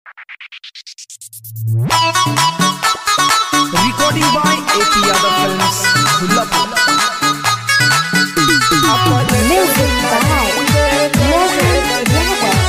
Recording by AP Yadav Films, Dullapur. Music by Mohan Yadav.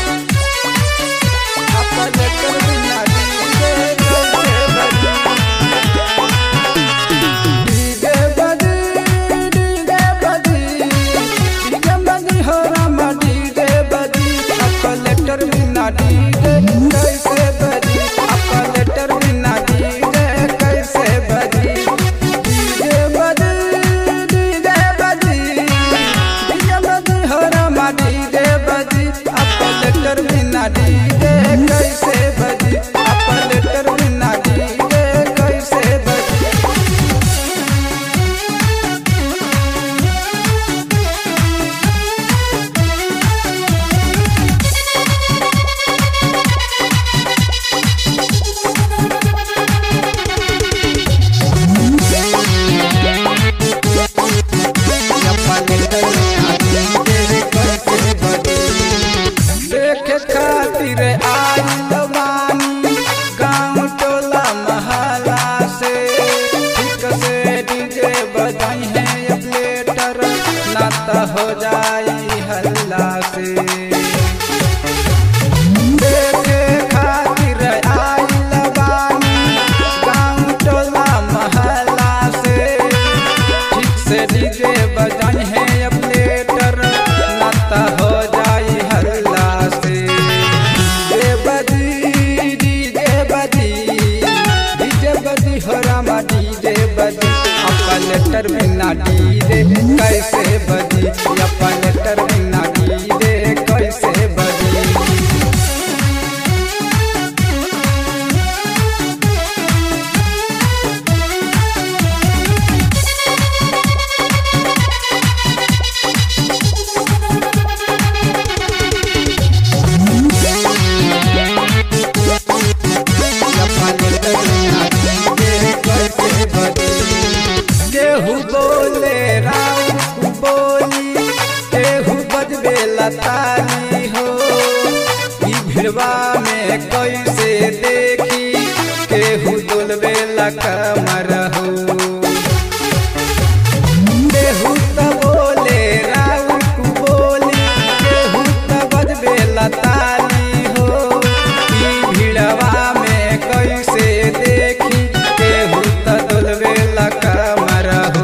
हो जाई हल्ला से देखे खातिर आइल बानी गाँव टोला महला से ठीक से डीजे बजाई है अपलेटर नाता हो जाई हल्ला से डीजे बजी हो रामा डीजे बजी अपलेटर बिना डीजे कैसे बजी अपलेटर बिना डीजे कैसे बजी। केहू बोले राम बोली केहू बजबे लतानी हो ई भिड़वा में कैसे देखी केहू डोलबे कमर हो केहू तो बोले राम बोली केहू तो बजबे लतानी हो ई भिड़वा में कैसे देखी केहू तो डोलबे कमर हो।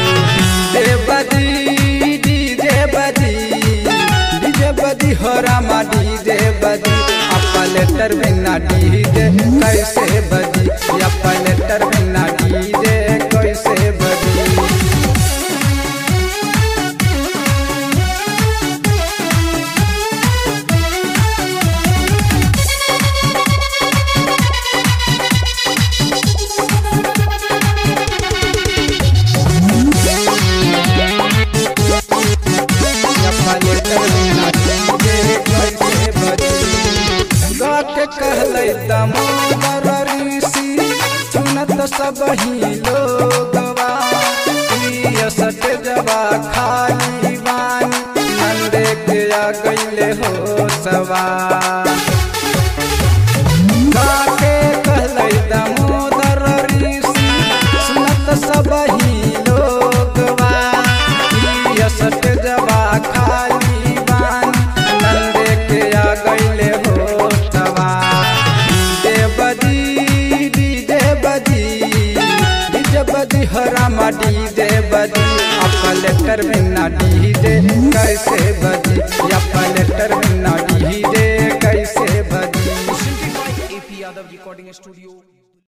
डीजे बजी हो रामा डीजे बजी अपलेटर बिना डीजे कैसे बजी अपलेटर बिना डीजे कैसे बजी। कहलै दामोदर ऋषि सुनत सब ही लोगवा सट जवा खाली बानी नंदे के आ गईले हो सवा कहलै दामोदर ऋषि सुनत सब ही लोगवा सट जवा खाली बानी नंदे के आ गईले हो हो रामा डीजे बजी अपलेटर बिना डीजे कैसे बजी अपलेटर बिना डीजे कैसे बजी। AP Yadav Recording Studio.